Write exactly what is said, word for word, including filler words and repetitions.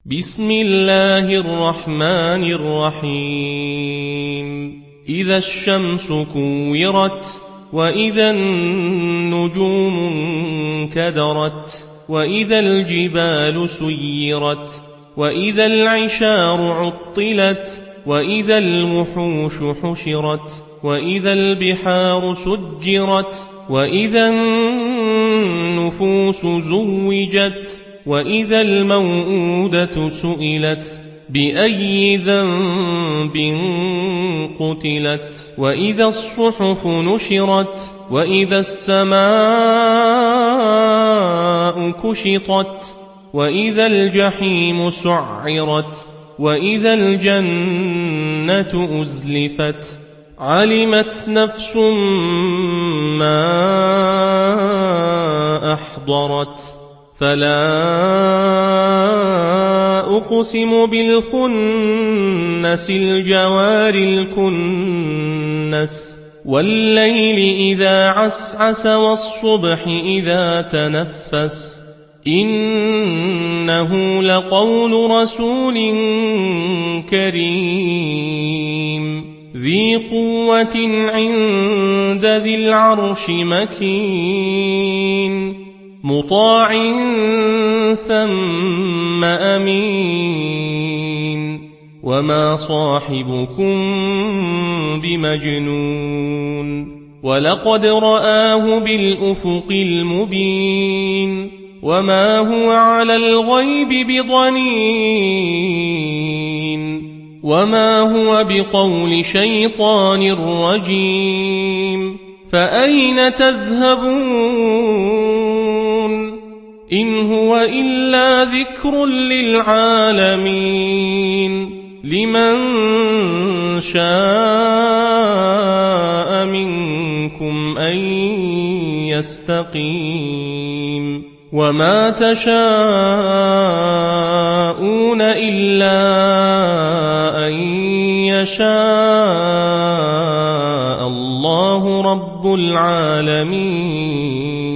بسم الله الرحمن الرحيم إذا الشمس كورت وإذا النجوم انكدرت وإذا الجبال سيرت وإذا العشار عطلت وإذا الوحوش حشرت وإذا البحار سجرت وإذا النفوس زوجت وإذا الموءودة سئلت بأي ذنب قتلت وإذا الصحف نشرت وإذا السماء كشطت وإذا الجحيم سعرت وإذا الجنة أزلفت علمت نفس ما أحضرت فلا أقسم بالخنس الجوار الكنس والليل إذا عسعس والصبح إذا تنفس إنه لقول رسول كريم ذي قوة عند ذي العرش مكين مطاع ثم أمين وما صاحبكم بمجنون ولقد رآه بالأفق المبين وما هو على الغيب بضنين وما هو بقول شيطان رجيم فأين تذهبون إن هو إلا ذكر للعالمين لمن شاء منكم أن يستقيم وما تشاءون إلا أن يشاء الله رب العالمين.